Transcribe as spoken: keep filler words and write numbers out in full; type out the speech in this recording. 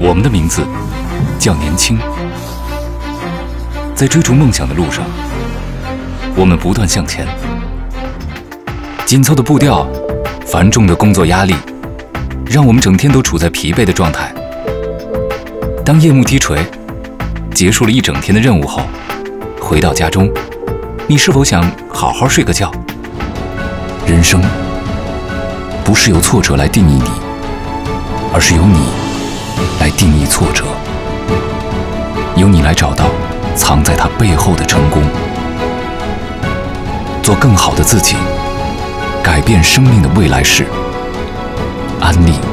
我们的名字叫年轻，在追逐梦想的路上，我们不断向前。紧凑的步调，繁重的工作压力，让我们整天都处在疲惫的状态。当夜幕低垂，结束了一整天的任务后，回到家中，你是否想好好睡个觉？人生不是由挫折来定义你，而是由你来定义挫折，由你来找到藏在它背后的成功，做更好的自己，改变生命的未来式。安利。